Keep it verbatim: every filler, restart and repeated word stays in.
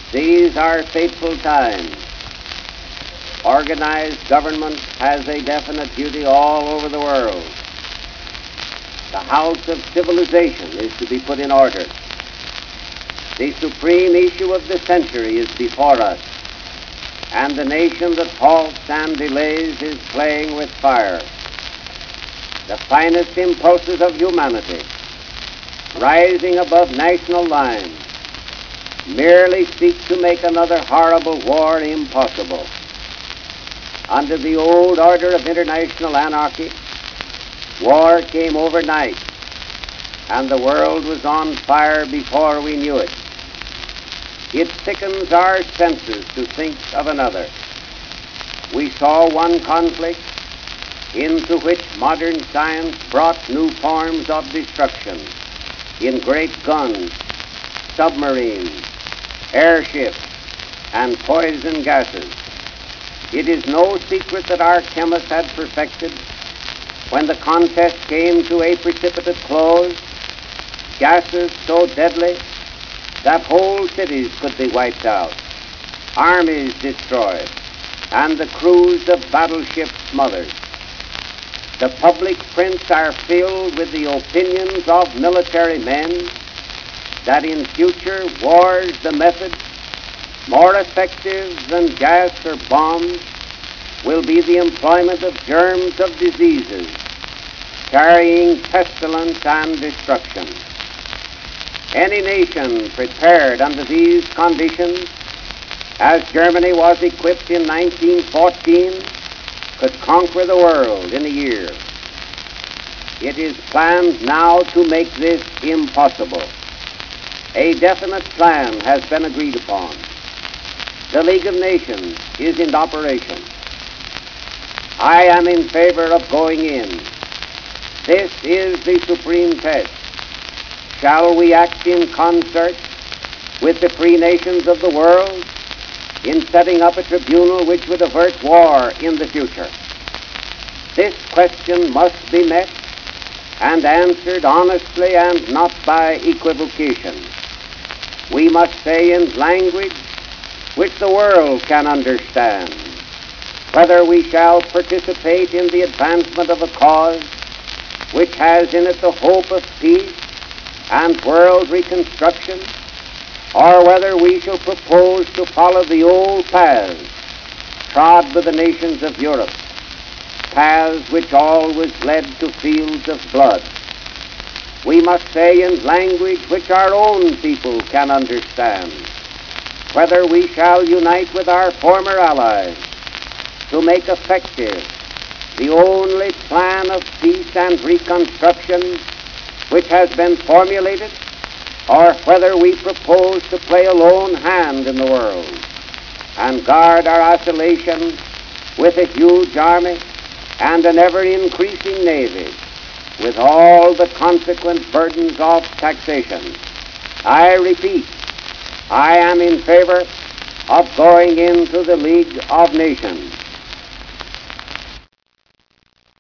These are fateful times. Organized government has a definite duty all over the world. The house of civilization is to be put in order. The supreme issue of the century is before us, and the nation that halts and delays is playing with fire. The finest impulses of humanity, rising above national lines, merely seek to make another horrible war impossible. Under the old order of international anarchy, war came overnight, and the world was on fire before we knew it. It sickens our senses to think of another. We saw one conflict into which modern science brought new forms of destruction in great guns, submarines, airships, and poison gases. It is no secret that our chemists had perfected, when the contest came to a precipitate close, gases so deadly that whole cities could be wiped out, armies destroyed, and the crews of battleships smothered. The public prints are filled with the opinions of military men that in future wars the method, more effective than gas or bombs, will be the employment of germs of diseases, carrying pestilence and destruction. Any nation prepared under these conditions, as Germany was equipped in nineteen fourteen, could conquer the world in a year. It is planned now to make this impossible. A definite plan has been agreed upon. The League of Nations is in operation. I am in favor of going in. This is the supreme test. Shall we act in concert with the free nations of the world in setting up a tribunal which would avert war in the future? This question must be met and answered honestly and not by equivocation. We must say in language which the world can understand whether we shall participate in the advancement of a cause which has in it the hope of peace and world reconstruction, or whether we shall propose to follow the old paths trod by the nations of Europe, paths which always led to fields of blood. We must say in language which our own people can understand whether we shall unite with our former allies to make effective the only plan of peace and reconstruction which has been formulated, or whether we propose to play a lone hand in the world and guard our isolation with a huge army and an ever-increasing navy with all the consequent burdens of taxation. I repeat, I am in favor of going into the League of Nations.